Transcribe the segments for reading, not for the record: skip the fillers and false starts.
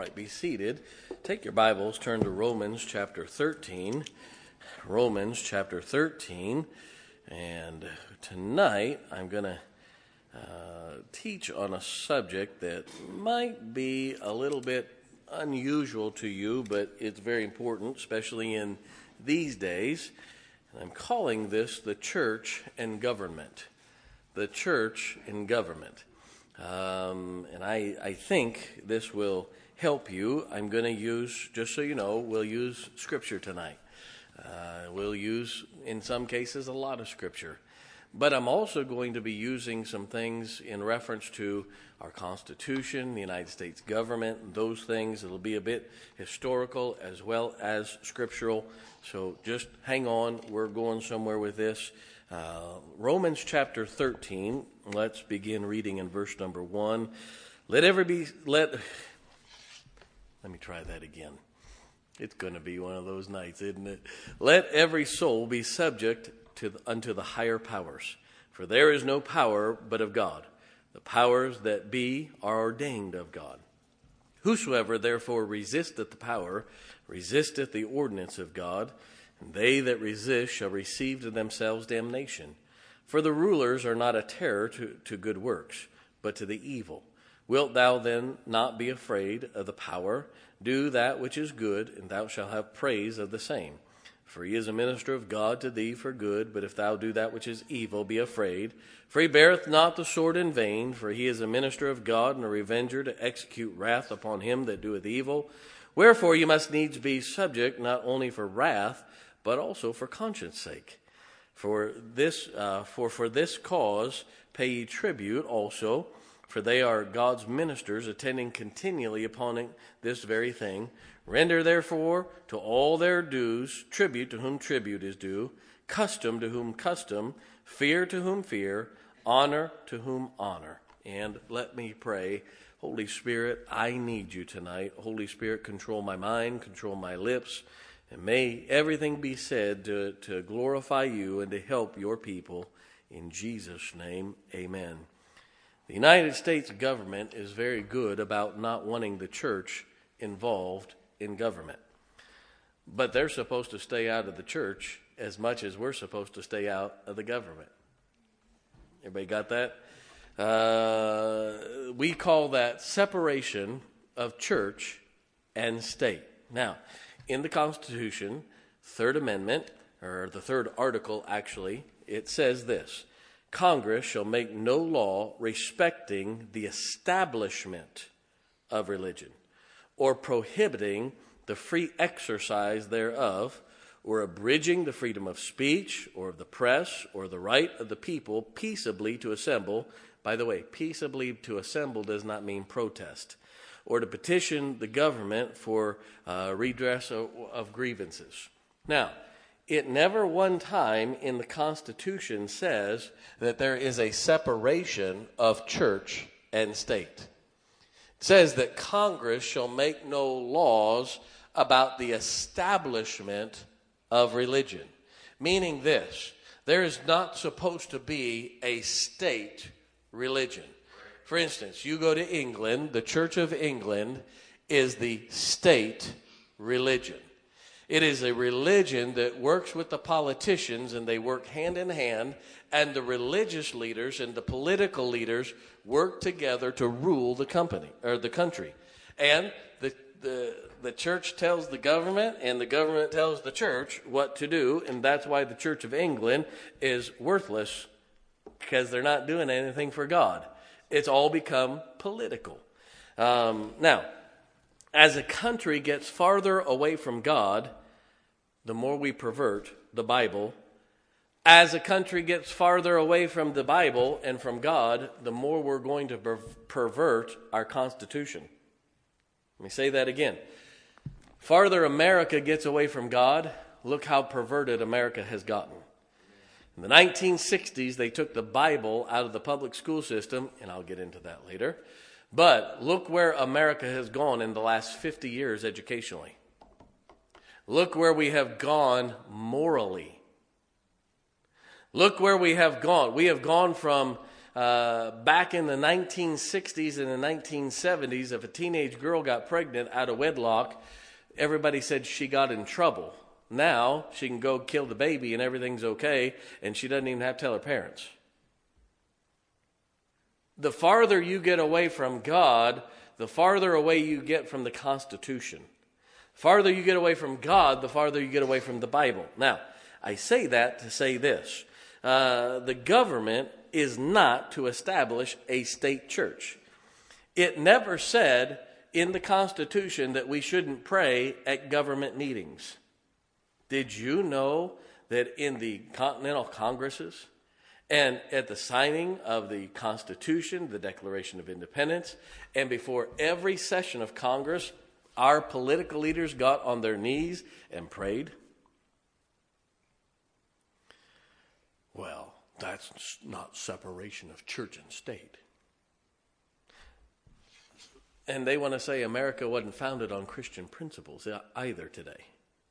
right, be seated. Take your Bibles, turn to Romans chapter 13. Romans chapter 13. And tonight I'm going to teach on a subject that might be a little bit unusual to you, but it's very important, especially in these days. And I'm calling this the church and government. The church and government. And I think this will help you. I'm going to use, just so you know, we'll use Scripture tonight. We'll use, in some cases, a lot of Scripture. But I'm also going to be using some things in reference to our Constitution, the United States government, and those things. It'll be a bit historical as well as scriptural. So just hang on. We're going somewhere with this. Romans chapter 13, let's begin reading in verse number 1. Let me try that again. It's going to be one of those nights, isn't it? Let every soul be subject unto the higher powers, for there is no power but of God. The powers that be are ordained of God. Whosoever therefore resisteth the power, resisteth the ordinance of God, and they that resist shall receive to themselves damnation. For the rulers are not a terror to good works, but to the evil. Wilt thou then not be afraid of the power? Do that which is good, and thou shalt have praise of the same. For he is a minister of God to thee for good, but if thou do that which is evil, be afraid. For he beareth not the sword in vain, for he is a minister of God, and a revenger to execute wrath upon him that doeth evil. Wherefore you must needs be subject, not only for wrath, but also for conscience sake. For this cause pay ye tribute also, for they are God's ministers, attending continually upon this very thing. Render therefore to all their dues, tribute to whom tribute is due, custom to whom custom, fear to whom fear, honor to whom honor. And let me pray. Holy Spirit, I need you tonight. Holy Spirit, control my mind, control my lips, and may everything be said to glorify you and to help your people. In Jesus' name, amen. The United States government is very good about not wanting the church involved in government. But they're supposed to stay out of the church as much as we're supposed to stay out of the government. Everybody got that? We call that separation of church and state. Now, in the Constitution, Third Amendment, or the third article actually, it says this: Congress shall make no law respecting the establishment of religion, or prohibiting the free exercise thereof, or abridging the freedom of speech, or of the press, or the right of the people peaceably to assemble. By the way, peaceably to assemble does not mean protest, or to petition the government for redress of grievances. Now, it never one time in the Constitution says that there is a separation of church and state. It says that Congress shall make no laws about the establishment of religion, meaning this: there is not supposed to be a state religion. For instance, you go to England, the Church of England is the state religion. It is a religion that works with the politicians, and they work hand in hand, and the religious leaders and the political leaders work together to rule the country. And the church tells the government, and the government tells the church what to do, and that's why the Church of England is worthless, because they're not doing anything for God. It's all become political. Now, as a country gets farther away from God, the more we pervert the Bible. As a country gets farther away from the Bible and from God, the more we're going to pervert our Constitution. Let me say that again. Farther America gets away from God, look how perverted America has gotten. In the 1960s, they took the Bible out of the public school system, and I'll get into that later. But look where America has gone in the last 50 years educationally. Look where we have gone morally. Look where we have gone. We have gone from back in the 1960s and the 1970s, if a teenage girl got pregnant out of wedlock, everybody said she got in trouble. Now she can go kill the baby and everything's okay, and she doesn't even have to tell her parents. The farther you get away from God, the farther away you get from the Constitution. The farther you get away from God, the farther you get away from the Bible. Now, I say that to say this. The government is not to establish a state church. It never said in the Constitution that we shouldn't pray at government meetings. Did you know that in the Continental Congresses and at the signing of the Constitution, the Declaration of Independence, and before every session of Congress, our political leaders got on their knees and prayed? Well, that's not separation of church and state. And they want to say America wasn't founded on Christian principles either today.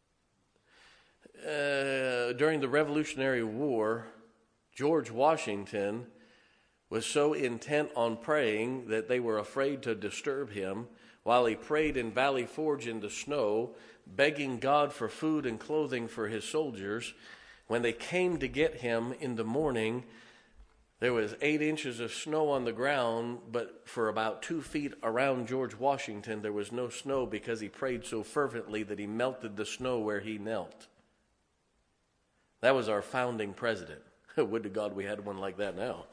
During the Revolutionary War, George Washington was so intent on praying that they were afraid to disturb him while he prayed in Valley Forge in the snow, begging God for food and clothing for his soldiers. When they came to get him in the morning, there was 8 inches of snow on the ground, but for about 2 feet around George Washington, there was no snow because he prayed so fervently that he melted the snow where he knelt. That was our founding president. Would to God we had one like that now.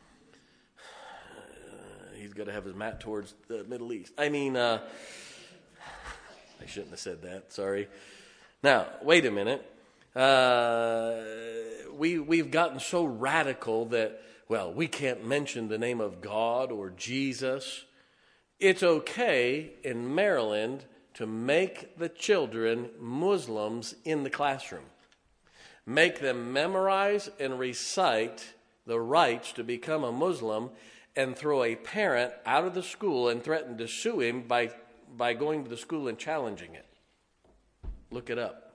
He's got to have his mat towards the Middle East. I shouldn't have said that. Sorry. Now, wait a minute. We've gotten so radical that, well, we can't mention the name of God or Jesus. It's okay in Maryland to make the children Muslims in the classroom. Make them memorize and recite the rites to become a Muslim, and throw a parent out of the school and threaten to sue him by going to the school and challenging it. Look it up.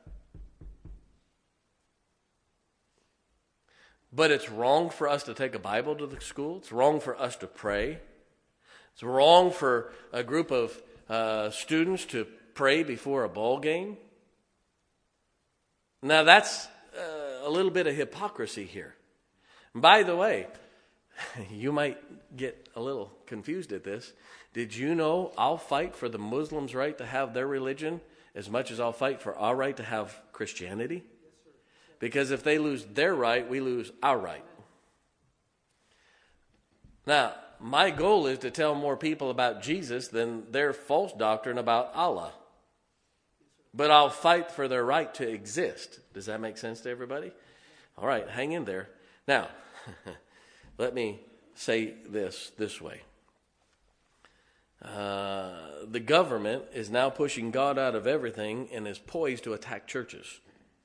But it's wrong for us to take a Bible to the school. It's wrong for us to pray. It's wrong for a group of students to pray before a ball game. Now that's a little bit of hypocrisy here. By the way, you might get a little confused at this. Did you know I'll fight for the Muslims' right to have their religion as much as I'll fight for our right to have Christianity? Because if they lose their right, we lose our right. Now, my goal is to tell more people about Jesus than their false doctrine about Allah. But I'll fight for their right to exist. Does that make sense to everybody? All right, hang in there. Now, let me say this way. The government is now pushing God out of everything and is poised to attack churches.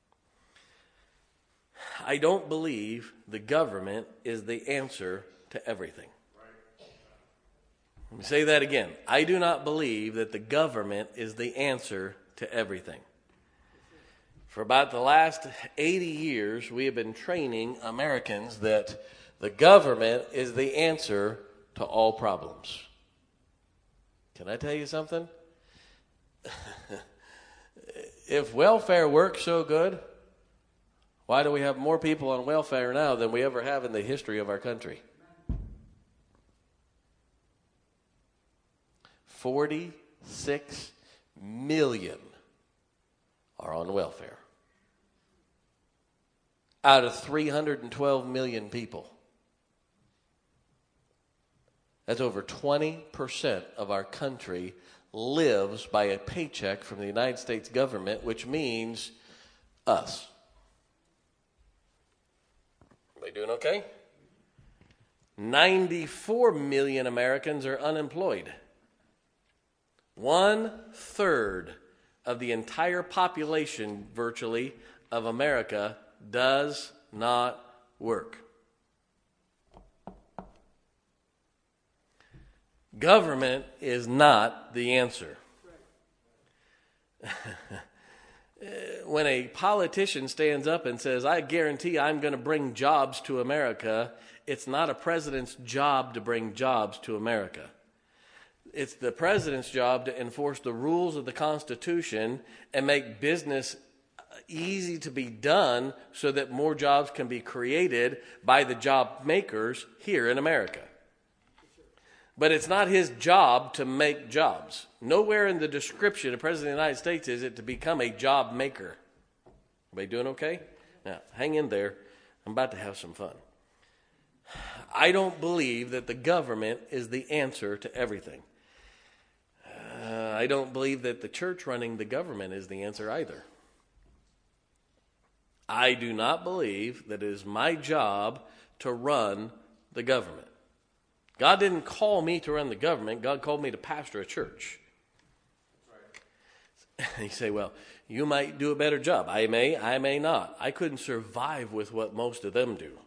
I don't believe the government is the answer to everything. Let me say that again. I do not believe that the government is the answer to everything. For about the last 80 years, we have been training Americans that the government is the answer to all problems. Can I tell you something? If welfare works so good, why do we have more people on welfare now than we ever have in the history of our country? 46 million are on welfare out of 312 million people. That's over 20% of our country lives by a paycheck from the United States government, which means us. Everybody doing okay? 94 million Americans are unemployed. 1/3 of the entire population, virtually, of America does not work. Government is not the answer. When a politician stands up and says, I guarantee I'm going to bring jobs to America, it's not a president's job to bring jobs to America. It's the president's job to enforce the rules of the Constitution and make business easy to be done so that more jobs can be created by the job makers here in America. But it's not his job to make jobs. Nowhere in the description of President of the United States is it to become a job maker. Everybody doing okay? Now, hang in there. I'm about to have some fun. I don't believe that the government is the answer to everything. I don't believe that the church running the government is the answer either. I do not believe that it is my job to run the government. God didn't call me to run the government. God called me to pastor a church. Right. You say, well, you might do a better job. I may not. I couldn't survive with what most of them do.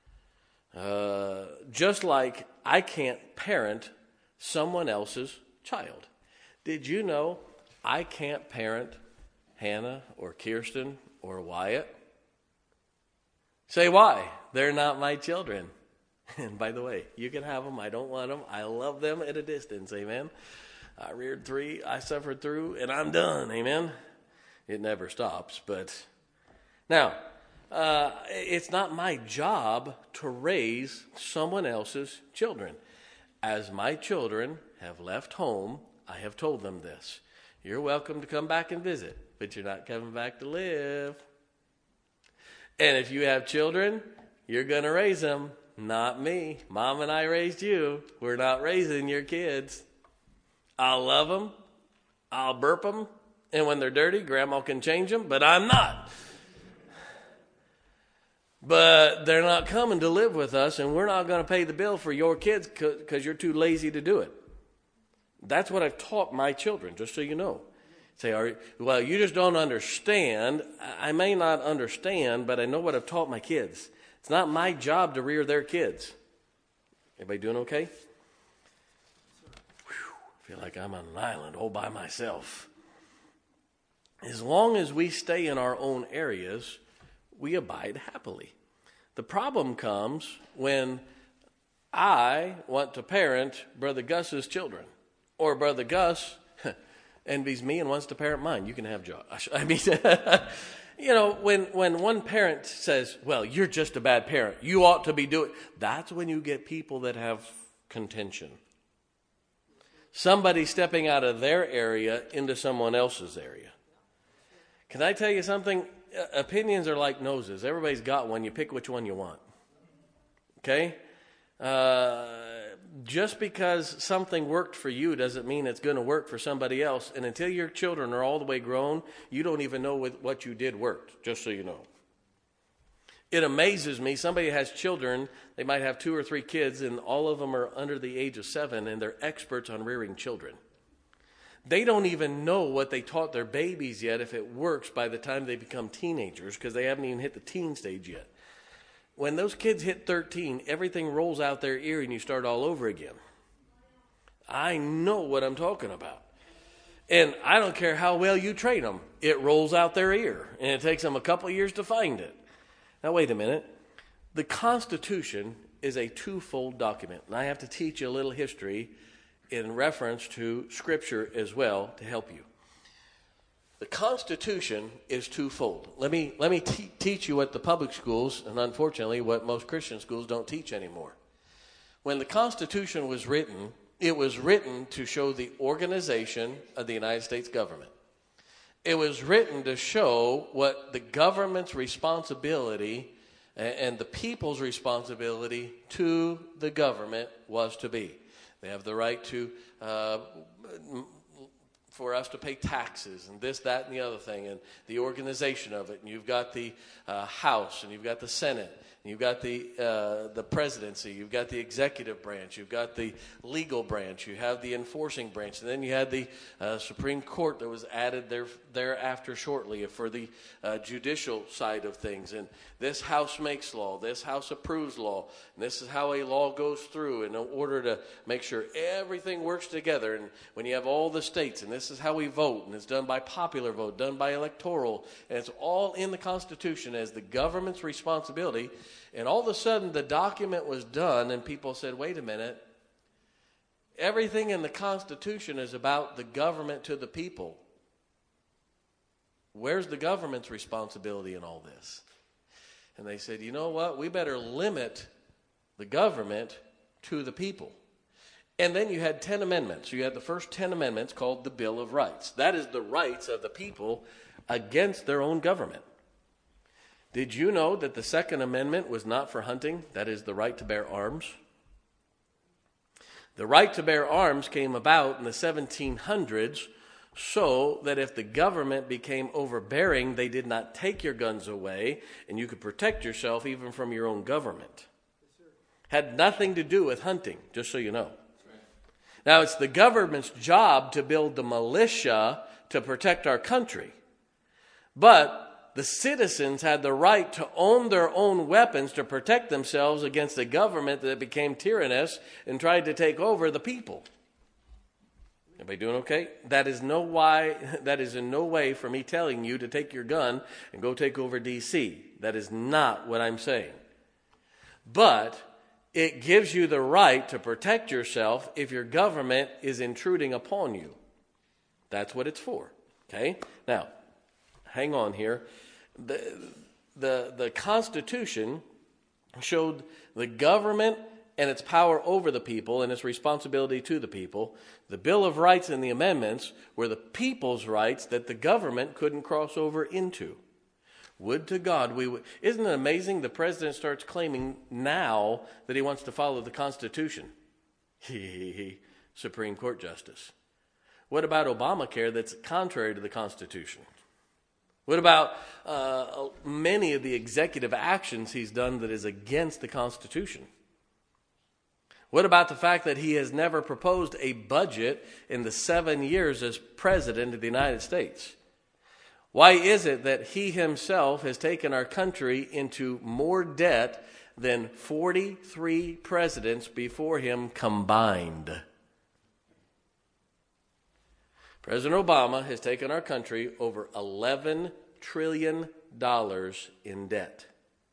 Just like I can't parent someone else's child. Did you know I can't parent Hannah or Kirsten or Wyatt? Say why? They're not my children. And by the way, you can have them. I don't want them. I love them at a distance. Amen. I reared 3. I suffered through, and I'm done. Amen. It never stops. But now, it's not my job to raise someone else's children. As my children have left home, I have told them this. You're welcome to come back and visit, but you're not coming back to live. And if you have children, you're going to raise them. Not me. Mom and I raised you. We're not raising your kids. I'll love them. I'll burp them. And when they're dirty, Grandma can change them, but I'm not. But they're not coming to live with us, and we're not going to pay the bill for your kids because you're too lazy to do it. That's what I've taught my children, just so you know. Say, well, you just don't understand. I may not understand, but I know what I've taught my kids. It's not my job to rear their kids. Everybody doing okay? Whew, I feel like I'm on an island all by myself. As long as we stay in our own areas, we abide happily. The problem comes when I want to parent Brother Gus's children, or Brother Gus envies me and wants to parent mine. You can have Josh. I mean, you know, when one parent says, well, you're just a bad parent, you ought to be doing, that's when you get people that have contention. Somebody stepping out of their area into someone else's area. Can I tell you something? Opinions are like noses. Everybody's got one. You pick which one you want. Okay? Just because something worked for you doesn't mean it's going to work for somebody else. And until your children are all the way grown, you don't even know what you did worked, just so you know. It amazes me. Somebody has children. They might have 2 or 3 kids, and all of them are under the age of 7, and they're experts on rearing children. They don't even know what they taught their babies yet if it works by the time they become teenagers, because they haven't even hit the teen stage yet. When those kids hit 13, everything rolls out their ear and you start all over again. I know what I'm talking about. And I don't care how well you train them. It rolls out their ear. And it takes them a couple of years to find it. Now, wait a minute. The Constitution is a twofold document. And I have to teach you a little history in reference to Scripture as well to help you. The Constitution is twofold. Let me teach you what the public schools, and unfortunately what most Christian schools don't teach anymore. When the Constitution was written, it was written to show the organization of the United States government. It was written to show what the government's responsibility and the people's responsibility to the government was to be. They have the right to for us to pay taxes and this, that, and the other thing, and the organization of it. And you've got the House, and you've got the Senate, and you've got the presidency, you've got the executive branch, you've got the legal branch, you have the enforcing branch, and then you had the Supreme Court that was added thereafter shortly for the judicial side of things. And this House makes law, this House approves law, and this is how a law goes through in order to make sure everything works together. And when you have all the states, and this this is how we vote, and it's done by popular vote, done by electoral, and it's all in the Constitution as the government's responsibility. And all of a sudden, the document was done, and people said, wait a minute, everything in the Constitution is about the government to the people. Where's the government's responsibility in all this? And they said, you know what, we better limit the government to the people. And then you had 10 amendments. You had the first 10 amendments called the Bill of Rights. That is the rights of the people against their own government. Did you know that the Second Amendment was not for hunting? That is the right to bear arms. The right to bear arms came about in the 1700s so that if the government became overbearing, they did not take your guns away, and you could protect yourself even from your own government. Had nothing to do with hunting, just so you know. Now, it's the government's job to build the militia to protect our country. But the citizens had the right to own their own weapons to protect themselves against a government that became tyrannous and tried to take over the people. Everybody doing okay? That is in no way for me telling you to take your gun and go take over D.C. That is not what I'm saying. But it gives you the right to protect yourself if your government is intruding upon you. That's what it's for. Okay? Now, hang on here. The Constitution showed the government and its power over the people and its responsibility to the people. The Bill of Rights and the amendments were the people's rights that the government couldn't cross over into. Would to God we would. Isn't it amazing the president starts claiming now that he wants to follow the Constitution? Supreme Court Justice. What about Obamacare that's contrary to the Constitution? What about many of the executive actions he's done that is against the Constitution? What about the fact that he has never proposed a budget in the 7 years as president of the United States? Why is it that he himself has taken our country into more debt than 43 presidents before him combined? President Obama has taken our country over $11 trillion in debt.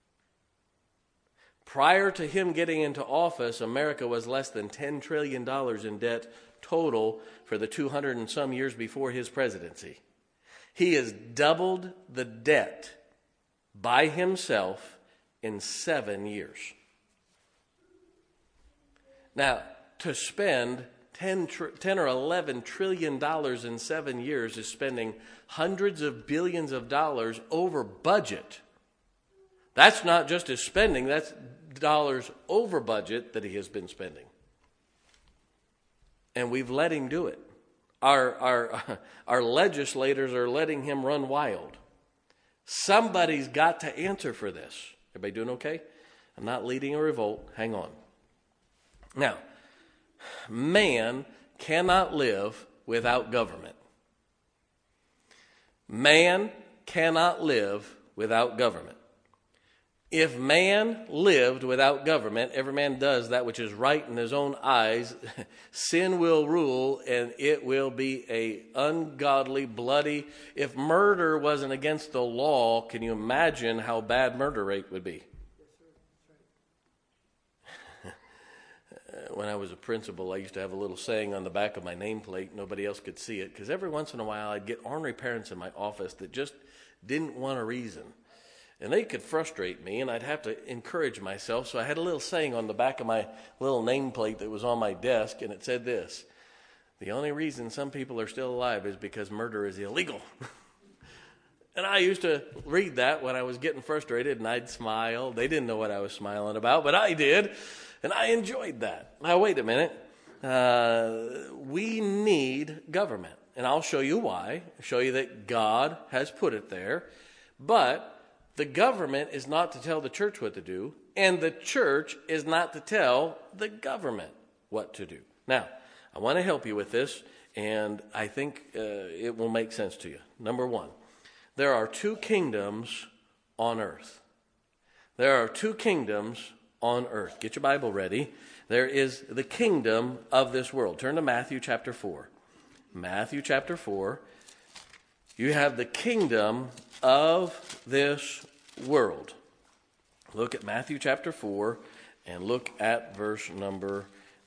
Prior to him getting into office, America was less than $10 trillion in debt total for the 200 and some years before his presidency. He has doubled the debt by himself in 7 years. Now, to spend 10 or 11 trillion dollars in 7 years is spending hundreds of billions of dollars over budget. That's not just his spending, that's dollars over budget that he has been spending. And we've let him do it. Our legislators are letting him run wild. Somebody's got to answer for this. Everybody doing okay? I'm not leading a revolt. Hang on. Now, man cannot live without government. Man cannot live without government. If man lived without government, every man does that which is right in his own eyes, sin will rule and it will be a ungodly, bloody. If murder wasn't against the law, can you imagine how bad murder rate would be? When I was a principal, I used to have a little saying on the back of my nameplate. Nobody else could see it because every once in a while I'd get ornery parents in my office that just didn't want a reason. And they could frustrate me, and I'd have to encourage myself. So I had a little saying on the back of my little nameplate that was on my desk, and it said this: the only reason some people are still alive is because murder is illegal. And I used to read that when I was getting frustrated, and I'd smile. They didn't know what I was smiling about, but I did, and I enjoyed that. Now, wait a minute. We need government, and I'll show you why. I'll show you that God has put it there, but the government is not to tell the church what to do, and the church is not to tell the government what to do. Now, I want to help you with this, and I think it will make sense to you. Number one, there are two kingdoms on earth. There are two kingdoms on earth. Get your Bible ready. There is the kingdom of this world. Turn to Matthew chapter 4. Matthew chapter 4, you have the kingdom of this world. Look at Matthew chapter 4 and look at verse number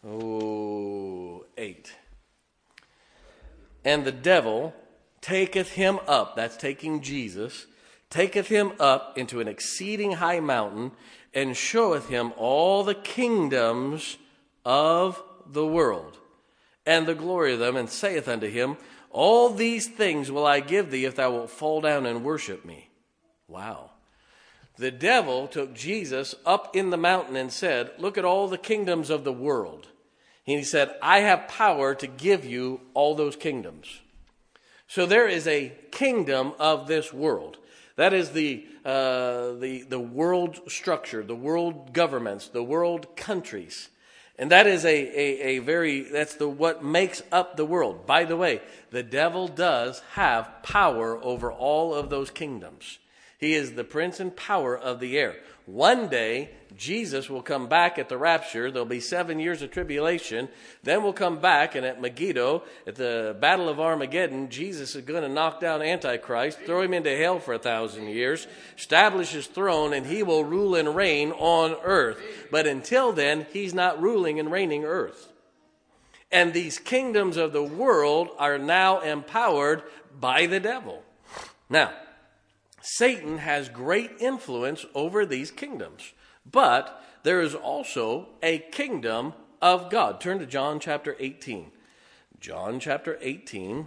8. And the devil taketh him up, that's taking Jesus, taketh him up into an exceeding high mountain, and showeth him all the kingdoms of the world, and the glory of them, and saith unto him, all these things will I give thee if thou wilt fall down and worship me. Wow. The devil took Jesus up in the mountain and said, look at all the kingdoms of the world. And he said, I have power to give you all those kingdoms. So there is a kingdom of this world. That is the world structure, the world governments, the world countries. And that is that's what makes up the world. By the way, the devil does have power over all of those kingdoms. He is the prince and power of the air. One day, Jesus will come back at the rapture. There'll be 7 years of tribulation. Then we'll come back, and at Megiddo, at the Battle of Armageddon, Jesus is going to knock down Antichrist, throw him into hell for 1,000 years, establish his throne, and he will rule and reign on earth. But until then, he's not ruling and reigning earth. And these kingdoms of the world are now empowered by the devil. Now, Satan has great influence over these kingdoms, but there is also a kingdom of God. Turn to John chapter 18. John chapter 18,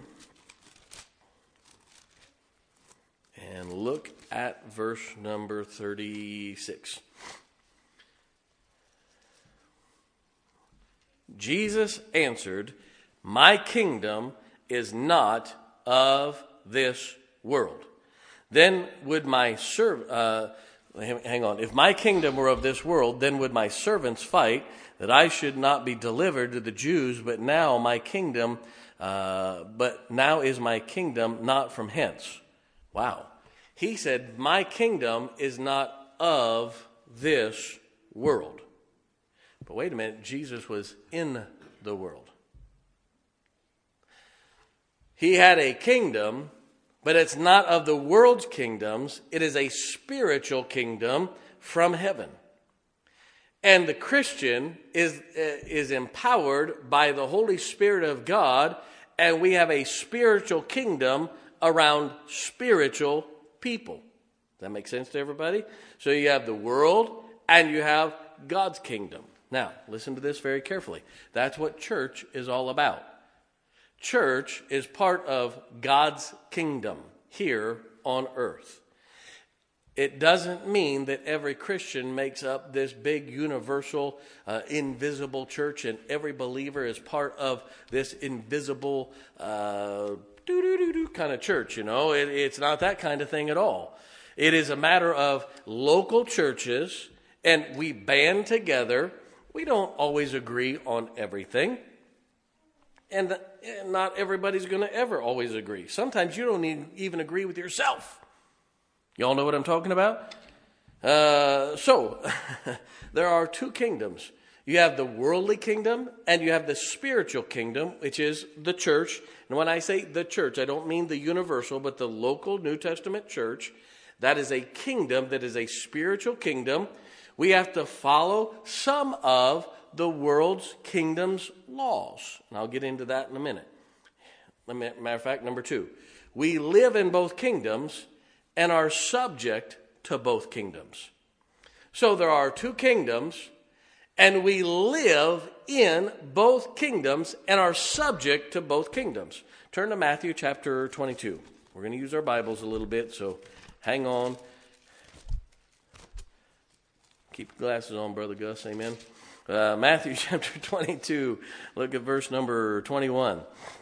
and look at verse number 36. Jesus answered, my kingdom is not of this world. Then would my if my kingdom were of this world, then would my servants fight that I should not be delivered to the Jews, but now is my kingdom not from hence. Wow. He said, my kingdom is not of this world. But wait a minute, Jesus was in the world. He had a kingdom, but it's not of the world's kingdoms. It is a spiritual kingdom from heaven. And the Christian is empowered by the Holy Spirit of God, and we have a spiritual kingdom around spiritual people. Does that make sense to everybody? So you have the world and you have God's kingdom. Now, listen to this very carefully. That's what church is all about. Church is part of God's kingdom here on earth. It doesn't mean that every Christian makes up this big, universal, invisible church, and every believer is part of this invisible kind of church, It's not that kind of thing at all. It is a matter of local churches, and we band together. We don't always agree on everything. And not everybody's going to ever always agree. Sometimes you don't even agree with yourself. Y'all know what I'm talking about? So, there are two kingdoms. You have the worldly kingdom and you have the spiritual kingdom, which is the church. And when I say the church, I don't mean the universal, but the local New Testament church. That is a kingdom that is a spiritual kingdom. We have to follow some of the world's kingdom's laws. And I'll get into that in a minute. Matter of fact, number 2. We live in both kingdoms and are subject to both kingdoms. So there are two kingdoms, and we live in both kingdoms and are subject to both kingdoms. Turn to Matthew chapter 22. We're going to use our Bibles a little bit, so hang on. Keep your glasses on, Brother Gus. Amen. Matthew chapter 22, look at verse number 21.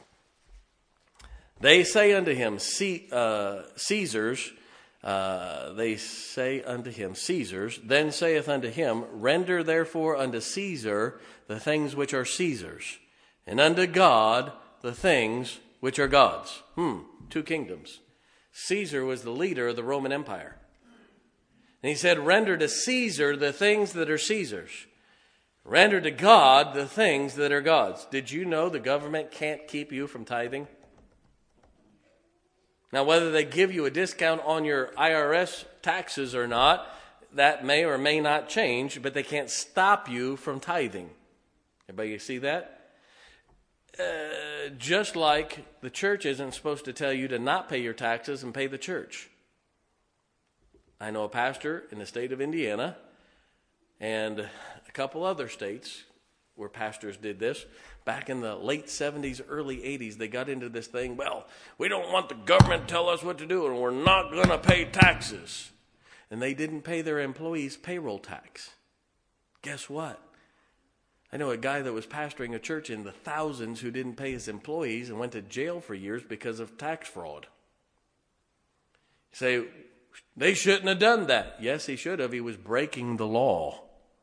They say unto him, Caesar's. They say unto him, Caesar's. Then saith unto him, render therefore unto Caesar the things which are Caesar's, and unto God the things which are God's. Two kingdoms. Caesar was the leader of the Roman Empire. And he said, render to Caesar the things that are Caesar's. Render to God the things that are God's. Did you know the government can't keep you from tithing? Now, whether they give you a discount on your IRS taxes or not, that may or may not change, but they can't stop you from tithing. Everybody see that? Just like the church isn't supposed to tell you to not pay your taxes and pay the church. I know a pastor in the state of Indiana and a couple other states where pastors did this. Back in the late 70s, early 80s, they got into this thing, well, we don't want the government to tell us what to do, and we're not going to pay taxes. And they didn't pay their employees payroll tax. Guess what? I know a guy that was pastoring a church in the thousands who didn't pay his employees and went to jail for years because of tax fraud. You say, they shouldn't have done that. Yes, he should have. He was breaking the law.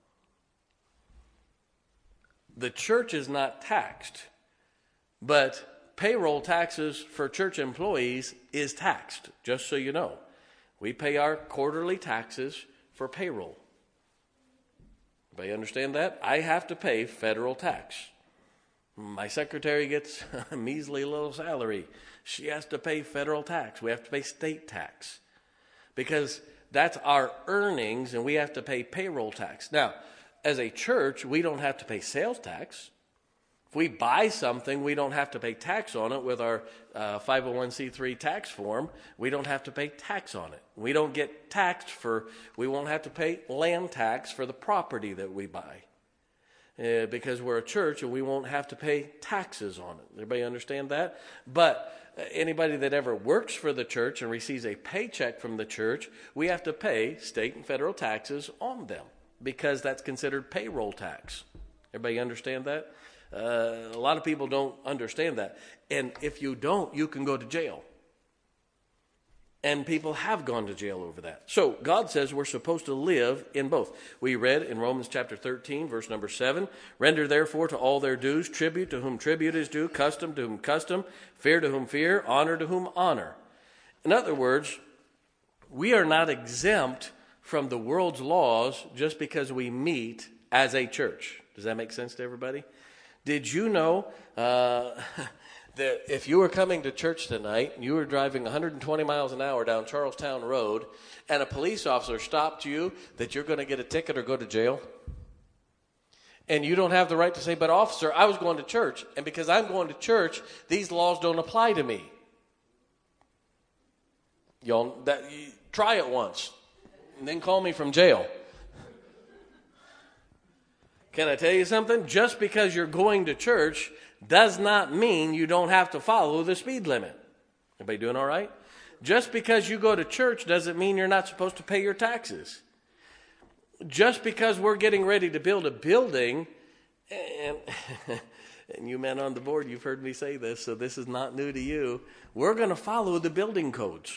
The church is not taxed, but payroll taxes for church employees is taxed, just so you know. We pay our quarterly taxes for payroll. Everybody understand that? I have to pay federal tax. My secretary gets a measly little salary. She has to pay federal tax. We have to pay state tax because that's our earnings, and we have to pay payroll tax. Now, as a church, we don't have to pay sales tax. If we buy something, we don't have to pay tax on it with our 501c3 tax form. We don't have to pay tax on it. We don't get taxed we won't have to pay land tax for the property that we buy because we're a church and we won't have to pay taxes on it. Everybody understand that? But anybody that ever works for the church and receives a paycheck from the church, we have to pay state and federal taxes on them because that's considered payroll tax. Everybody understand that? A lot of people don't understand that. And if you don't, you can go to jail. And people have gone to jail over that. So God says we're supposed to live in both. We read in Romans chapter 13, verse number 7, render therefore to all their dues, tribute to whom tribute is due, custom to whom custom, fear to whom fear, honor to whom honor. In other words, we are not exempt from the world's laws just because we meet as a church. Does that make sense to everybody? Did you know that if you were coming to church tonight, you were driving 120 miles an hour down Charlestown Road, and a police officer stopped you, that you're going to get a ticket or go to jail? And you don't have the right to say, but officer, I was going to church, and because I'm going to church, these laws don't apply to me. Try it once, and then call me from jail. Can I tell you something? Just because you're going to church does not mean you don't have to follow the speed limit. Everybody doing all right? Just because you go to church doesn't mean you're not supposed to pay your taxes. Just because we're getting ready to build a building, and you men on the board, you've heard me say this, so this is not new to you. We're going to follow the building codes.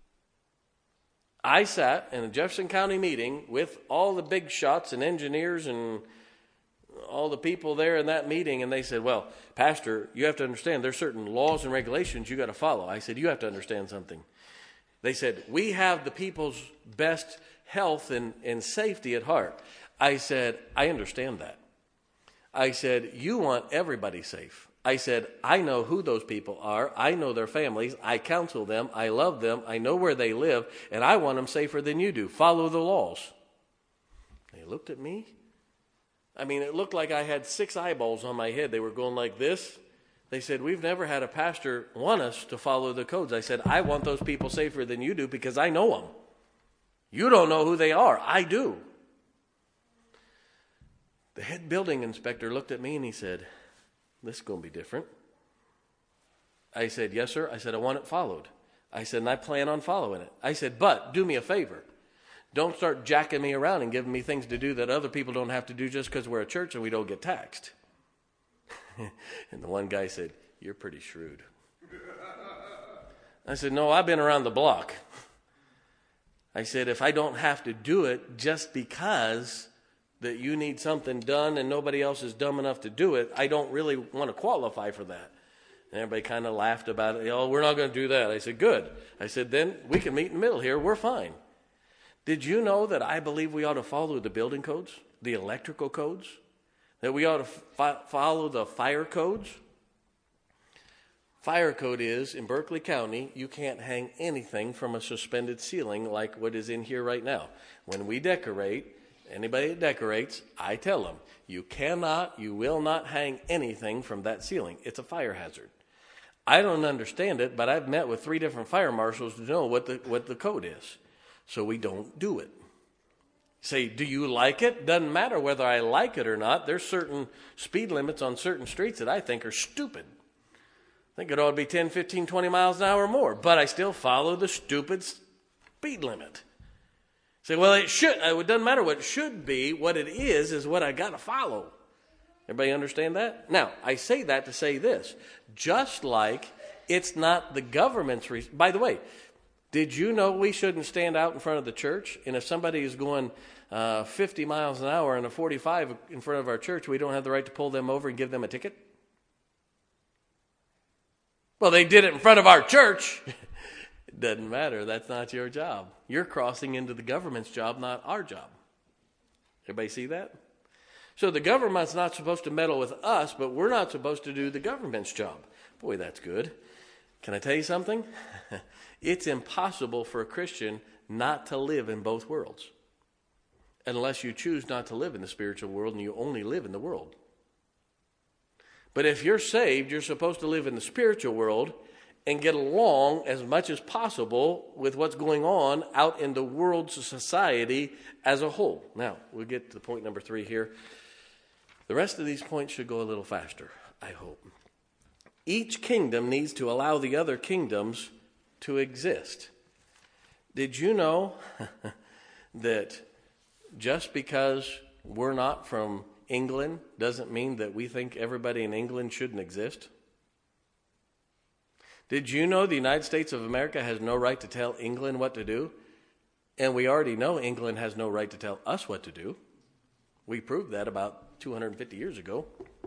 I sat in a Jefferson County meeting with all the big shots and engineers and all the people there in that meeting, and they said, well, Pastor, you have to understand there's certain laws and regulations you got to follow. I said, you have to understand something. They said, we have the people's best health and safety at heart. I said, I understand that. I said, you want everybody safe. I said, I know who those people are. I know their families. I counsel them. I love them. I know where they live, and I want them safer than you do. Follow the laws. They looked at me. I mean, it looked like I had 6 eyeballs on my head. They were going like this. They said, we've never had a pastor want us to follow the codes. I said, I want those people safer than you do because I know them. You don't know who they are. I do. The head building inspector looked at me and he said, this is going to be different. I said, yes, sir. I said, I want it followed. I said, and I plan on following it. I said, but do me a favor. Don't start jacking me around and giving me things to do that other people don't have to do just because we're a church and we don't get taxed. And the one guy said, you're pretty shrewd. I said, no, I've been around the block. I said, if I don't have to do it just because that you need something done and nobody else is dumb enough to do it, I don't really want to qualify for that. And everybody kind of laughed about it. Oh, we're not going to do that. I said, good. I said, then we can meet in the middle here. We're fine. Did you know that I believe we ought to follow the building codes, the electrical codes? that we ought to follow the fire codes? Fire code is, in Berkeley County, you can't hang anything from a suspended ceiling like what is in here right now. When we decorate, anybody that decorates, I tell them, you will not hang anything from that ceiling. It's a fire hazard. I don't understand it, but I've met with 3 different fire marshals to know what the code is. So we don't do it. Say, do you like it? Doesn't matter whether I like it or not. There's certain speed limits on certain streets that I think are stupid. I think it ought to be 10, 15, 20 miles an hour more, but I still follow the stupid speed limit. Say, well, it doesn't matter what it should be. What it is what I got to follow. Everybody understand that? Now, I say that to say this. Just like it's not the government's... By the way, did you know we shouldn't stand out in front of the church? And if somebody is going 50 miles an hour in a 45 in front of our church, we don't have the right to pull them over and give them a ticket? Well, they did it in front of our church. It doesn't matter. That's not your job. You're crossing into the government's job, not our job. Everybody see that? So the government's not supposed to meddle with us, but we're not supposed to do the government's job. Boy, that's good. Can I tell you something? It's impossible for a Christian not to live in both worlds, unless you choose not to live in the spiritual world and you only live in the world. But if you're saved, you're supposed to live in the spiritual world and get along as much as possible with what's going on out in the world's society as a whole. Now, we'll get to point number 3 here. The rest of these points should go a little faster, I hope. Each kingdom needs to allow the other kingdoms to exist. Did you know that just because we're not from England doesn't mean that we think everybody in England shouldn't exist? Did you know the United States of America has no right to tell England what to do? And we already know England has no right to tell us what to do. We proved that about 250 years ago.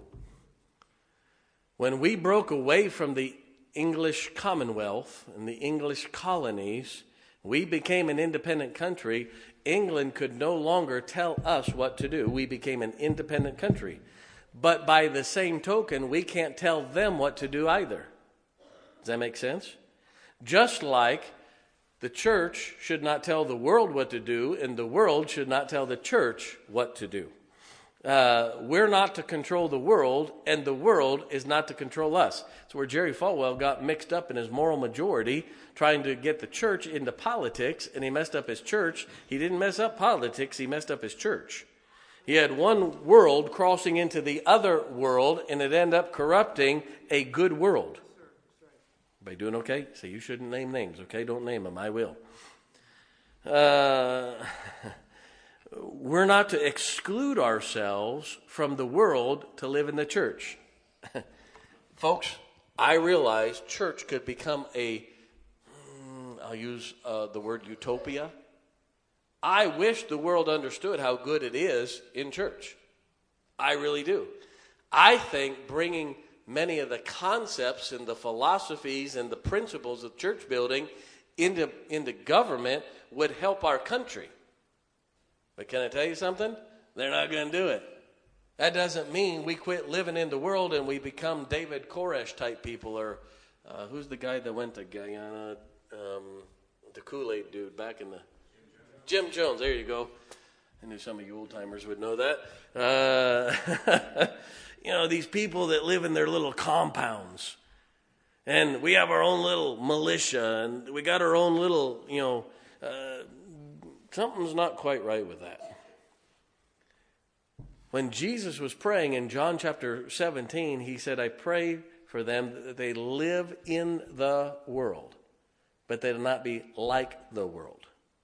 When we broke away from the English Commonwealth and the English colonies, we became an independent country. England could no longer tell us what to do. We became an independent country. But by the same token, we can't tell them what to do either. Does that make sense? Just like the church should not tell the world what to do, and the world should not tell the church what to do. We're not to control the world, and the world is not to control us. It's where Jerry Falwell got mixed up in his moral majority, trying to get the church into politics, and he messed up his church. He didn't mess up politics, he messed up his church. He had one world crossing into the other world, and it ended up corrupting a good world. Everybody doing okay? Say, you shouldn't name names, okay? Don't name them, I will. We're not to exclude ourselves from the world to live in the church. Folks, I realize church could become I'll use the word utopia. I wish the world understood how good it is in church. I really do. I think bringing many of the concepts and the philosophies and the principles of church building into government would help our country. But can I tell you something? They're not going to do it. That doesn't mean we quit living in the world and we become David Koresh type people, or who's the guy that went to Guyana, the Kool-Aid dude back in the... Jim Jones, there you go. I knew some of you old-timers would know that. These people that live in their little compounds. And we have our own little militia, and we got our own little, something's not quite right with that. When Jesus was praying in John chapter 17, he said, I pray for them that they live in the world, but they will not be like the world.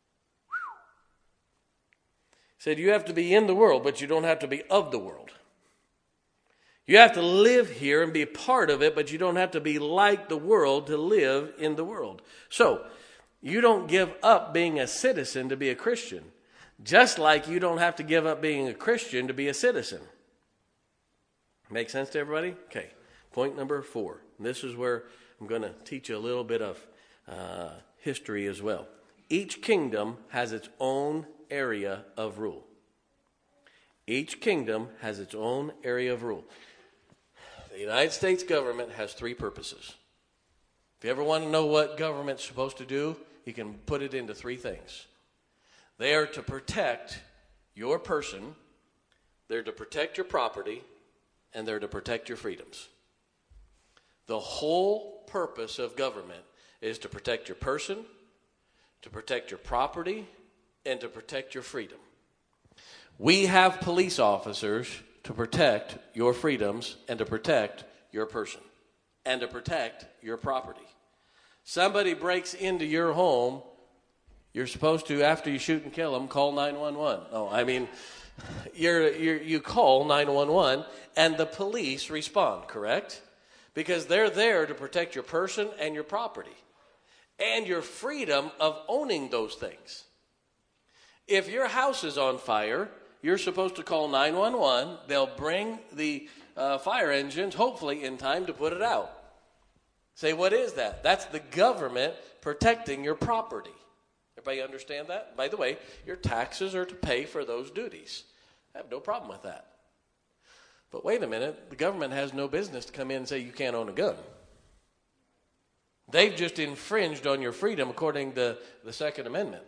He said, you have to be in the world, but you don't have to be of the world. You have to live here and be a part of it, but you don't have to be like the world to live in the world. So, you don't give up being a citizen to be a Christian, just like you don't have to give up being a Christian to be a citizen. Make sense to everybody? Okay, point number 4. This is where I'm going to teach you a little bit of history as well. Each kingdom has its own area of rule. Each kingdom has its own area of rule. The United States government has three purposes. If you ever want to know what government's supposed to do, you can put it into three things. They are to protect your person, they're to protect your property, and they're to protect your freedoms. The whole purpose of government is to protect your person, to protect your property, and to protect your freedom. We have police officers to protect your freedoms and to protect your person and to protect your property. Somebody breaks into your home, you're supposed to, after you shoot and kill them, call 911. No, I mean, you call 911 and the police respond, correct? Because they're there to protect your person and your property and your freedom of owning those things. If your house is on fire, you're supposed to call 911. They'll bring the fire engines, hopefully in time, to put it out. Say, what is that? That's the government protecting your property. Everybody understand that? By the way, your taxes are to pay for those duties. I have no problem with that. But wait a minute, the government has no business to come in and say you can't own a gun. They've just infringed on your freedom according to the Second Amendment.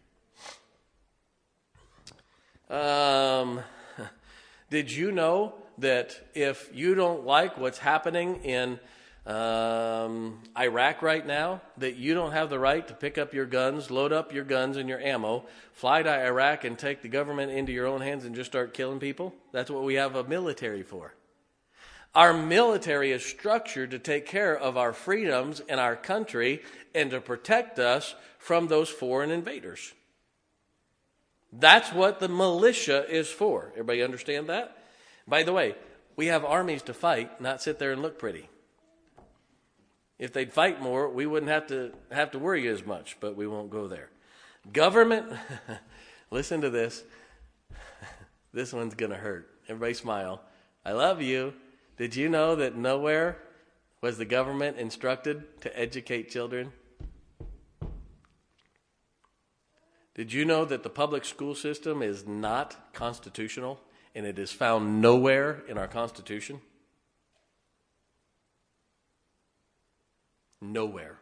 Did you know that if you don't like what's happening in Iraq right now, that you don't have the right to pick up your guns, load up your guns and your ammo, fly to Iraq and take the government into your own hands and just start killing people? That's what we have a military for. Our military is structured to take care of our freedoms and our country and to protect us from those foreign invaders. That's what the militia is for. Everybody understand that? By the way, we have armies to fight, not sit there and look pretty. If they'd fight more, we wouldn't have to worry as much, but we won't go there. Government, listen to this. This one's going to hurt. Everybody smile. I love you. Did you know that nowhere was the government instructed to educate children? Did you know that the public school system is not constitutional and it is found nowhere in our Constitution? Nowhere.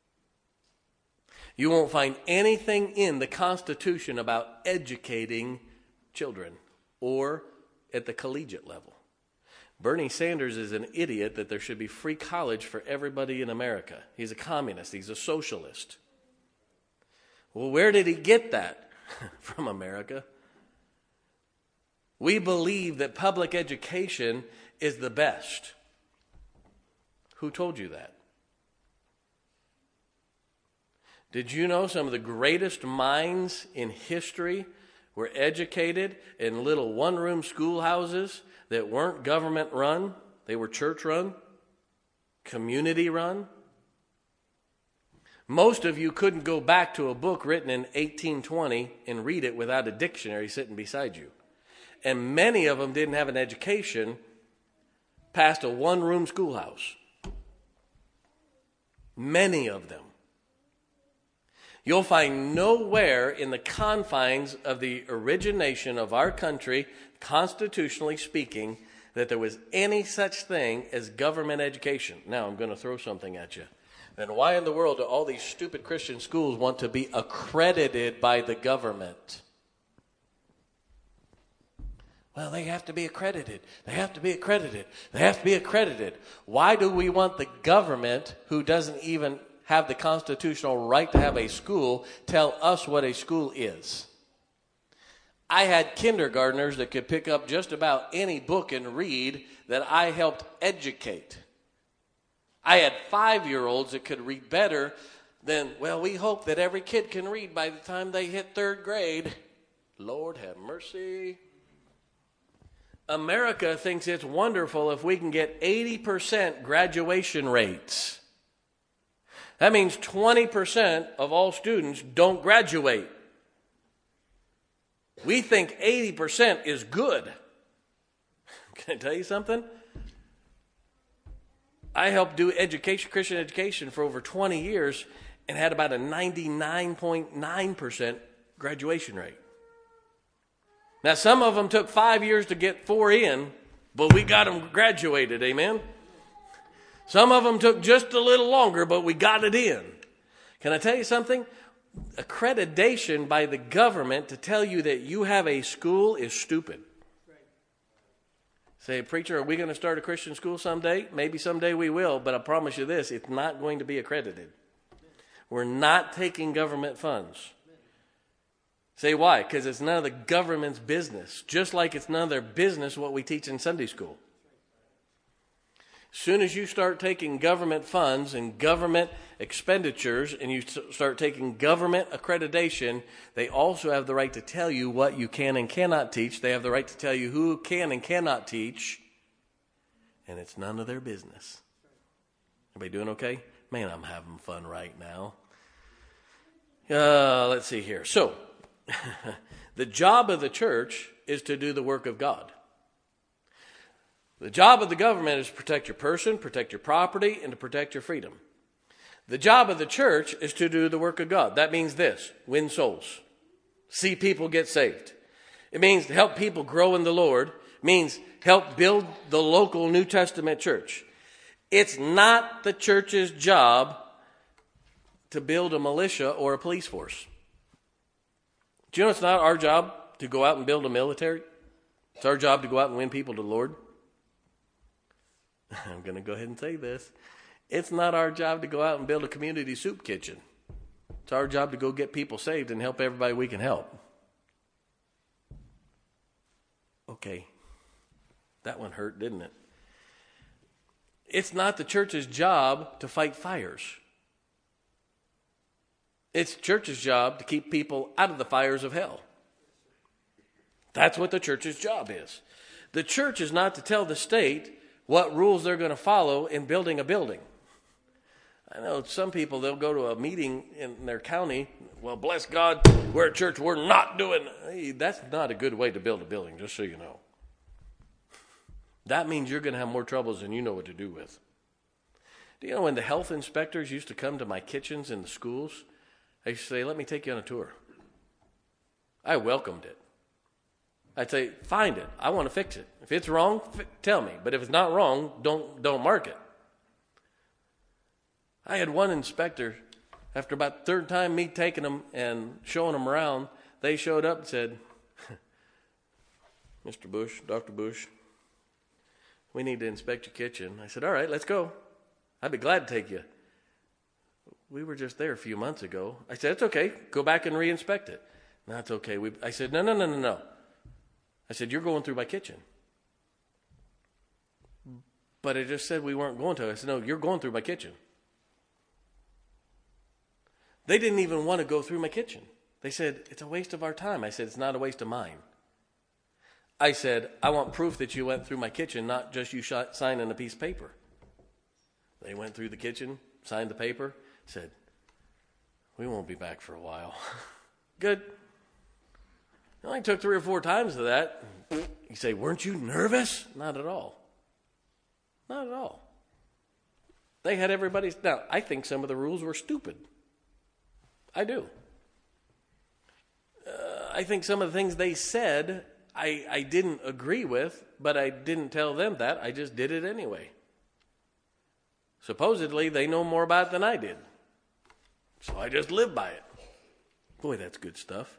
You won't find anything in the Constitution about educating children or at the collegiate level. Bernie Sanders is an idiot that there should be free college for everybody in America. He's a communist. He's a socialist. Well, where did he get that? From America. We believe that public education is the best. Who told you that? Did you know some of the greatest minds in history were educated in little one-room schoolhouses that weren't government run? They were church run, community run. Most of you couldn't go back to a book written in 1820 and read it without a dictionary sitting beside you. And many of them didn't have an education past a one-room schoolhouse. Many of them. You'll find nowhere in the confines of the origination of our country, constitutionally speaking, that there was any such thing as government education. Now, I'm going to throw something at you. Then why in the world do all these stupid Christian schools want to be accredited by the government? Well, they have to be accredited. They have to be accredited. They have to be accredited. Why do we want the government, who doesn't even have the constitutional right to have a school, tell us what a school is? I had kindergartners that could pick up just about any book and read that I helped educate. I had 5-year-olds that could read better than, well, we hope that every kid can read by the time they hit 3rd grade. Lord have mercy. America thinks it's wonderful if we can get 80% graduation rates. That means 20% of all students don't graduate. We think 80% is good. Can I tell you something? I helped do education, Christian education for over 20 years and had about a 99.9% graduation rate. Now, some of them took 5 years to get 4 in, but we got them graduated, amen? Some of them took just a little longer, but we got it in. Can I tell you something? Accreditation by the government to tell you that you have a school is stupid. Say, preacher, are we going to start a Christian school someday? Maybe someday we will, but I promise you this, it's not going to be accredited. We're not taking government funds. Say why? Because it's none of the government's business, just like it's none of their business what we teach in Sunday school. As soon as you start taking government funds and government expenditures and you start taking government accreditation, they also have the right to tell you what you can and cannot teach. They have the right to tell you who can and cannot teach. And it's none of their business. Everybody doing okay? Man, I'm having fun right now. Let's see here. So, the job of the church is to do the work of God. The job of the government is to protect your person, protect your property, and to protect your freedom. The job of the church is to do the work of God. That means this: win souls, see people get saved. It means to help people grow in the Lord. It means help build the local New Testament church. It's not the church's job to build a militia or a police force. Do you know it's not our job to go out and build a military? It's our job to go out and win people to the Lord. I'm going to go ahead and say this. It's not our job to go out and build a community soup kitchen. It's our job to go get people saved and help everybody we can help. Okay. That one hurt, didn't it? It's not the church's job to fight fires. It's the church's job to keep people out of the fires of hell. That's what the church's job is. The church is not to tell the state what rules they're going to follow in building a building. I know some people, they'll go to a meeting in their county. Well, bless God, we're a church, we're not doing. Hey, that's not a good way to build a building, just so you know. That means you're going to have more troubles than you know what to do with. Do you know when the health inspectors used to come to my kitchens in the schools, I used to say, let me take you on a tour. I welcomed it. I'd say, find it. I want to fix it. If it's wrong, tell me. But if it's not wrong, don't mark it. I had one inspector, after about the third time me taking them and showing them around, they showed up and said, Mr. Bush, Dr. Bush, we need to inspect your kitchen. I said, all right, let's go. I'd be glad to take you. We were just there a few months ago. I said, it's okay. Go back and re-inspect it. No, it's okay. I said, no. I said, you're going through my kitchen. But it just said we weren't going to. I said, no, you're going through my kitchen. They didn't even want to go through my kitchen. They said, it's a waste of our time. I said, it's not a waste of mine. I said, I want proof that you went through my kitchen, not just you signing a piece of paper. They went through the kitchen, signed the paper, said, we won't be back for a while. Good. It only took 3 or 4 times of that. You say, weren't you nervous? Not at all. Not at all. They had everybody's... Now, I think some of the rules were stupid. I do. I think some of the things they said, I didn't agree with, but I didn't tell them that. I just did it anyway. Supposedly, they know more about it than I did. So I just live by it. Boy, that's good stuff.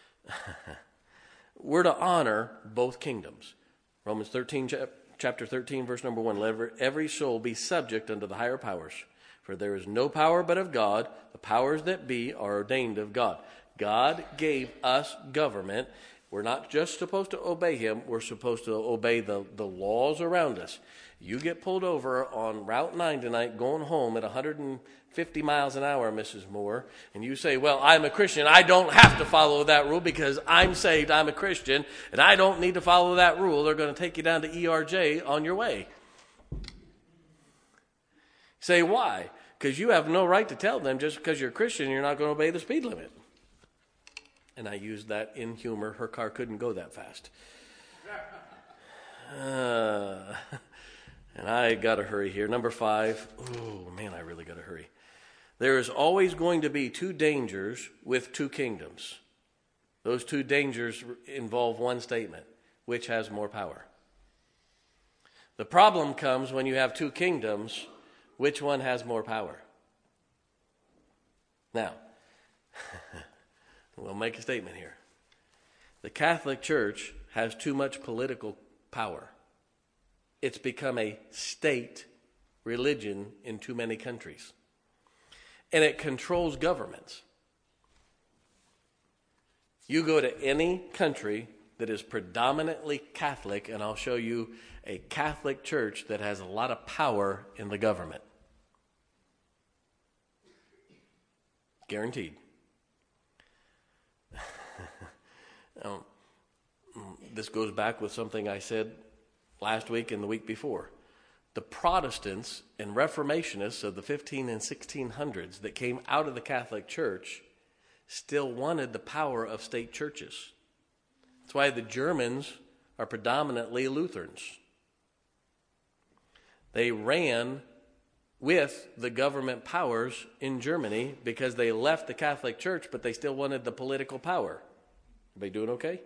We're to honor both kingdoms. Romans 13, chapter 13, verse number 1. Let every soul be subject unto the higher powers. For there is no power but of God. The powers that be are ordained of God. God gave us government. We're not just supposed to obey him. We're supposed to obey the laws around us. You get pulled over on Route 9 tonight going home at 150 miles an hour, Mrs. Moore, and you say, well, I'm a Christian. I don't have to follow that rule because I'm saved. I'm a Christian, and I don't need to follow that rule. They're going to take you down to ERJ on your way. Say, why? Because you have no right to tell them just because you're a Christian you're not going to obey the speed limit. And I used that in humor. Her car couldn't go that fast. And I got to hurry here. Number 5. Oh, man, I really got to hurry. There is always going to be 2 dangers with 2 kingdoms. Those two dangers involve one statement: which has more power? The problem comes when you have two kingdoms. Which one has more power? Now, we'll make a statement here. The Catholic Church has too much political power. It's become a state religion in too many countries. And it controls governments. You go to any country that is predominantly Catholic, and I'll show you a Catholic church that has a lot of power in the government. Guaranteed. This goes back with something I said last week and the week before. The Protestants and Reformationists of the 15 and 1600s that came out of the Catholic Church still wanted the power of state churches. That's why the Germans are predominantly Lutherans. They ran with the government powers in Germany because they left the Catholic Church, but they still wanted the political power. Everybody doing okay?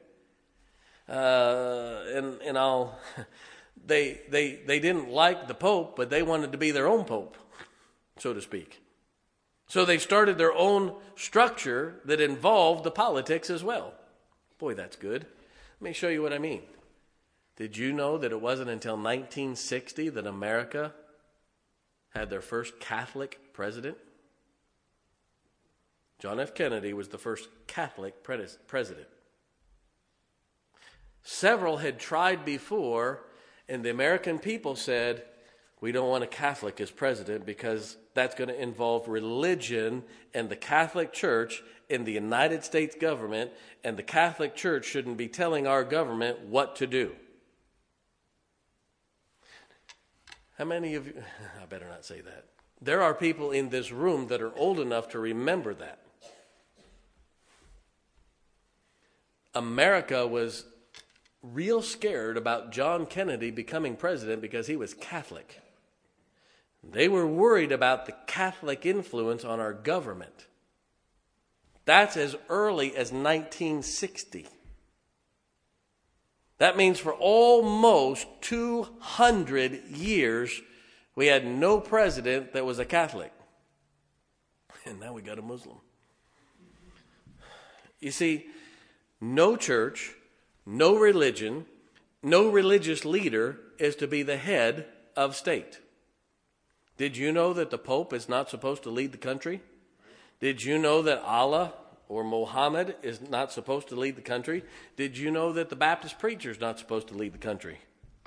They didn't like the Pope, but they wanted to be their own Pope, so to speak. So they started their own structure that involved the politics as well. Boy, that's good. Let me show you what I mean. Did you know that it wasn't until 1960 that America had their first Catholic president? John F. Kennedy was the first Catholic president. Several had tried before, and the American people said, we don't want a Catholic as president because that's going to involve religion and the Catholic Church in the United States government, and the Catholic Church shouldn't be telling our government what to do. How many of you, I better not say that. There are people in this room that are old enough to remember that. America was real scared about John Kennedy becoming president because he was Catholic. They were worried about the Catholic influence on our government. That's as early as 1960. That means for almost 200 years, we had no president that was a Catholic. And now we got a Muslim. You see, no church, no religion, no religious leader is to be the head of state. Did you know that the Pope is not supposed to lead the country? Did you know that Allah or Muhammad is not supposed to lead the country? Did you know that the Baptist preacher is not supposed to lead the country?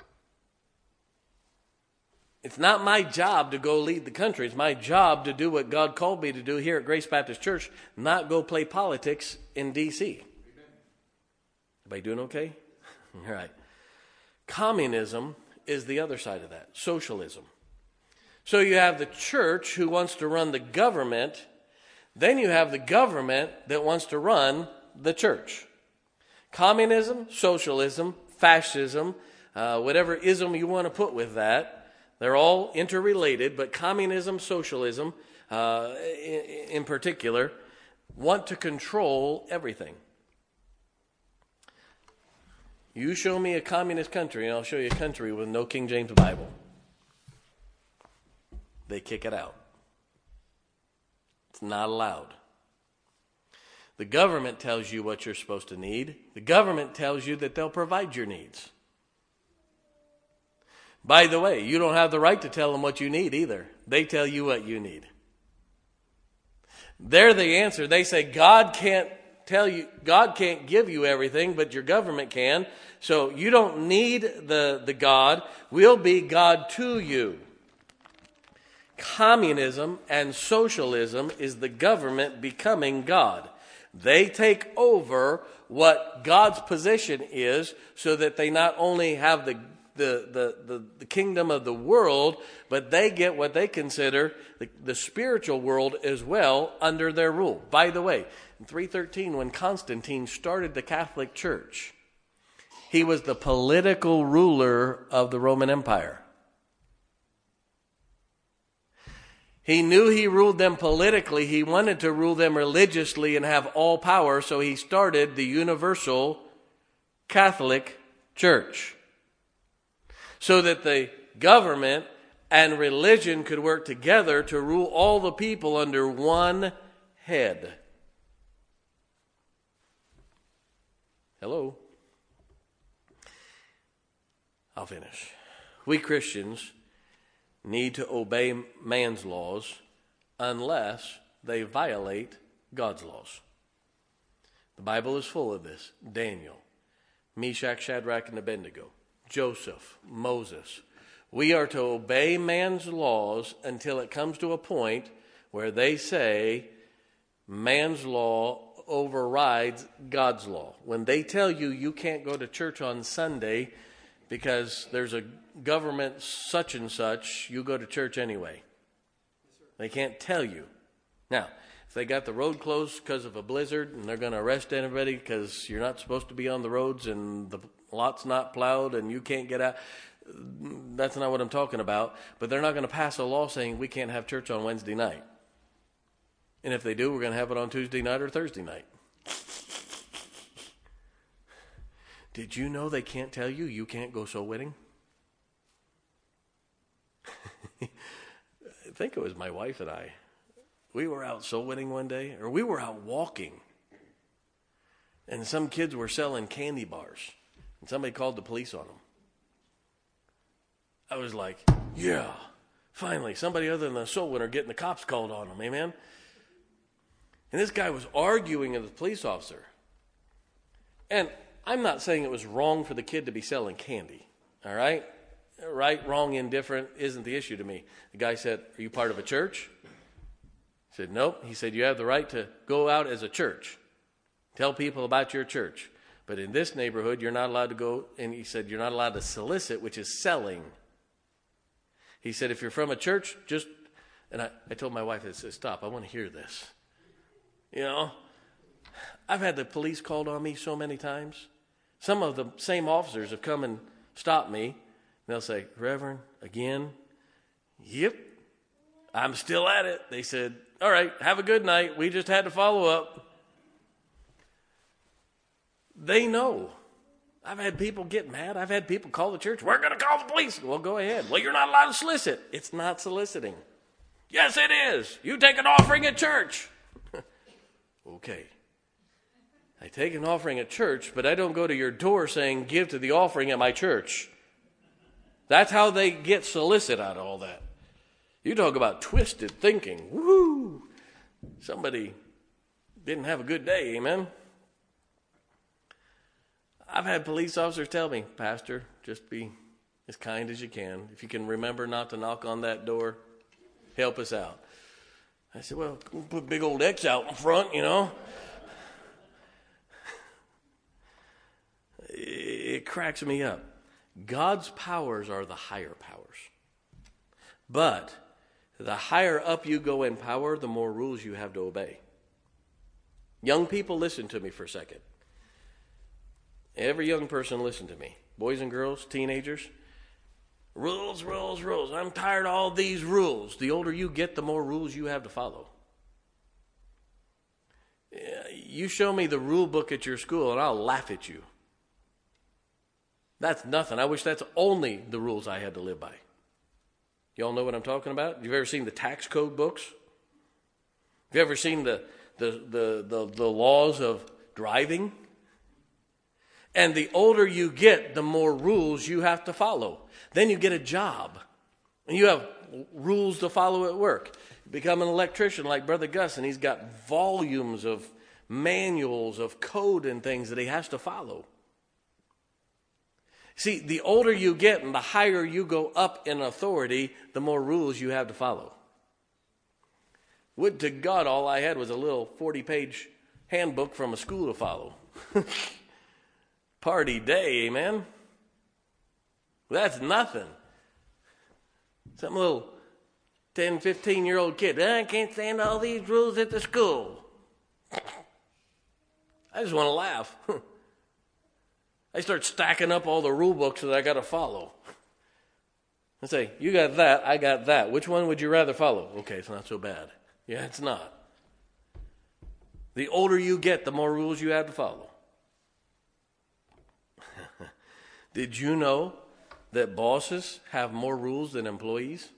It's not my job to go lead the country. It's my job to do what God called me to do here at Grace Baptist Church, not go play politics in D.C. Everybody doing okay? All right. Communism is the other side of that, socialism. So you have the church who wants to run the government. Then you have the government that wants to run the church. Communism, socialism, fascism, whatever ism you want to put with that, they're all interrelated, but communism, socialism in particular, want to control everything. You show me a communist country, and I'll show you a country with no King James Bible. They kick it out. It's not allowed. The government tells you what you're supposed to need. The government tells you that they'll provide your needs. By the way, you don't have the right to tell them what you need either. They tell you what you need. They're the answer. They say God can't tell you, God can't give you everything, but your government can. So you don't need the God. We'll be God to you. Communism and socialism is the government becoming God. They take over what God's position is so that they not only have the kingdom of the world, but they get what they consider the spiritual world as well under their rule. By the way, in 313, when Constantine started the Catholic Church, he was the political ruler of the Roman Empire. He knew he ruled them politically. He wanted to rule them religiously and have all power, so he started the Universal Catholic Church, so that the government and religion could work together to rule all the people under one head. Hello? I'll finish. We Christians need to obey man's laws unless they violate God's laws. The Bible is full of this. Daniel, Meshach, Shadrach, and Abednego, Joseph, Moses. We are to obey man's laws until it comes to a point where they say man's law overrides God's law. When they tell you you can't go to church on Sunday because there's a government such and such, you go to church anyway. They can't tell you. Now, if they got the road closed because of a blizzard and they're going to arrest everybody because you're not supposed to be on the roads and the lot's not plowed and you can't get out, that's not what I'm talking about. But they're not going to pass a law saying we can't have church on Wednesday night. And if they do, we're going to have it on Tuesday night or Thursday night. Did you know they can't tell you you can't go soul winning? I think it was my wife and I. We were out soul winning one day, or we were out walking. And some kids were selling candy bars. And somebody called the police on them. I was like, yeah, finally, somebody other than a soul winner getting the cops called on them, amen? And this guy was arguing with the police officer. And I'm not saying it was wrong for the kid to be selling candy, all right? Right, wrong, indifferent isn't the issue to me. The guy said, are you part of a church? I said, nope. He said, you have the right to go out as a church. Tell people about your church. But in this neighborhood, you're not allowed to go, and he said, you're not allowed to solicit, which is selling. He said, if you're from a church, just, and I told my wife, I said, stop, I want to hear this. You know, I've had the police called on me so many times. Some of the same officers have come and stopped me. And they'll say, Reverend, again? Yep, I'm still at it. They said, all right, have a good night. We just had to follow up. They know. I've had people get mad. I've had people call the church. We're going to call the police. Well, go ahead. Well, you're not allowed to solicit. It's not soliciting. Yes, it is. You take an offering at church. Okay. I take an offering at church, but I don't go to your door saying, give to the offering at my church. That's how they get solicit out of all that. You talk about twisted thinking. Woo! Somebody didn't have a good day, amen? I've had police officers tell me, Pastor, just be as kind as you can. If you can remember not to knock on that door, help us out. I said, well, we'll put a big old X out in front, you know. It cracks me up. God's powers are the higher powers. But the higher up you go in power, the more rules you have to obey. Young people, listen to me for a second. Every young person, listen to me. Boys and girls, teenagers. Rules, rules, rules. I'm tired of all these rules. The older you get, the more rules you have to follow. You show me the rule book at your school and I'll laugh at you. That's nothing. I wish that's only the rules I had to live by. Y'all know what I'm talking about? You've ever seen the tax code books? Have you ever seen the laws of driving? And the older you get, the more rules you have to follow. Then you get a job. And you have rules to follow at work. You become an electrician like Brother Gus, and he's got volumes of manuals of code and things that he has to follow. See, the older you get and the higher you go up in authority, the more rules you have to follow. Would to God all I had was a little 40-page handbook from a school to follow. Party day, amen? That's nothing. Some little 10, 15-year-old kid, I can't stand all these rules at the school. I just want to laugh. I start stacking up all the rule books that I got to follow. and say, you got that, I got that. Which one would you rather follow? Okay, it's not so bad. Yeah, it's not. The older you get, the more rules you have to follow. Did you know that bosses have more rules than employees?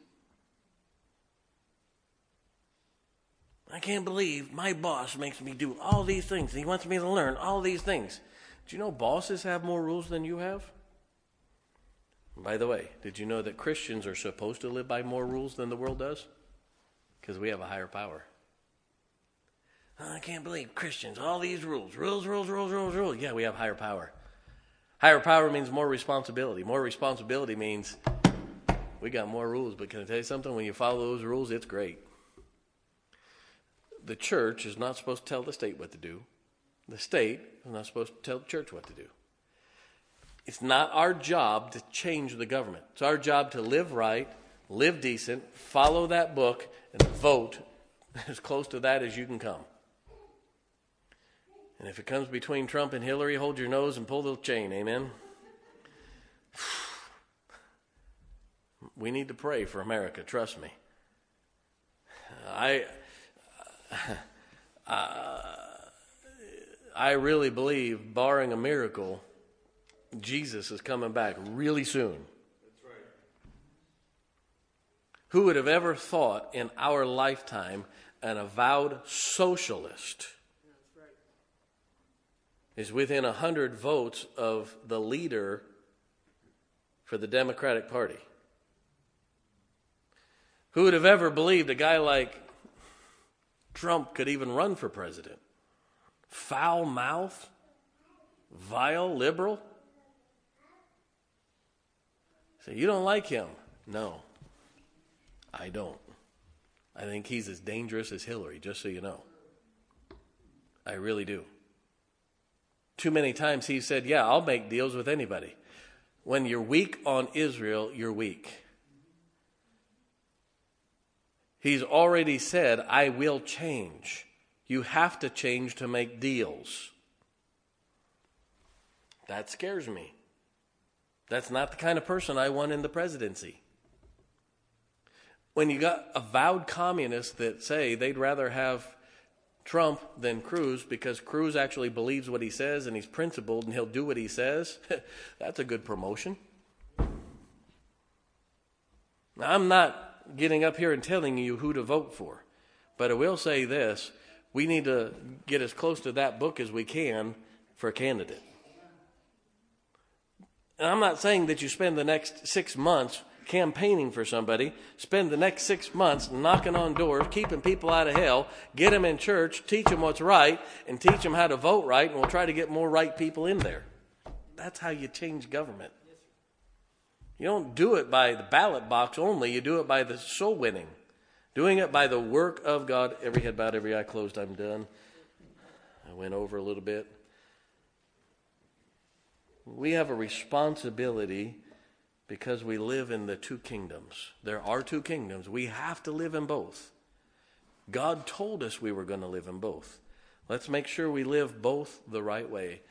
I can't believe my boss makes me do all these things. He wants me to learn all these things. Do you know bosses have more rules than you have? By the way, did you know that Christians are supposed to live by more rules than the world does? Because we have a higher power. I can't believe Christians, all these rules. Yeah, we have higher power. Higher power means more responsibility. More responsibility means we got more rules. But can I tell you something? When you follow those rules, it's great. The church is not supposed to tell the state what to do. The state is not supposed to tell the church what to do. It's not our job to change the government. It's our job to live right, live decent, follow that book, and vote as close to that as you can come. And if it comes between Trump and Hillary, hold your nose and pull the chain. Amen? We need to pray for America. Trust me. I really believe, barring a miracle, Jesus is coming back really soon. That's right. Who would have ever thought in our lifetime an avowed socialist is within 100 votes of the leader for the Democratic Party? Who would have ever believed a guy like Trump could even run for president? Foul mouth, vile liberal. So you don't like him? No, I don't. I think he's as dangerous as Hillary, just so you know. I really do. Too many times he said, yeah, I'll make deals with anybody. When you're weak on Israel, you're weak. He's already said, I will change. You have to change to make deals. That scares me. That's not the kind of person I want in the presidency. When you got avowed communists that say they'd rather have Trump than Cruz because Cruz actually believes what he says and he's principled and he'll do what he says, that's a good promotion. Now, I'm not getting up here and telling you who to vote for, but I will say this. We need to get as close to that book as we can for a candidate. And I'm not saying that you spend the next 6 months campaigning for somebody. Spend the next 6 months knocking on doors, keeping people out of hell, get them in church, teach them what's right, and teach them how to vote right, and we'll try to get more right people in there. That's how you change government. You don't do it by the ballot box only. You do it by the soul winning. Doing it by the work of God. Every head bowed, every eye closed. I'm done. I went over a little bit. We have a responsibility because we live in the two kingdoms. There are two kingdoms. We have to live in both. God told us we were going to live in both. Let's make sure we live both the right way.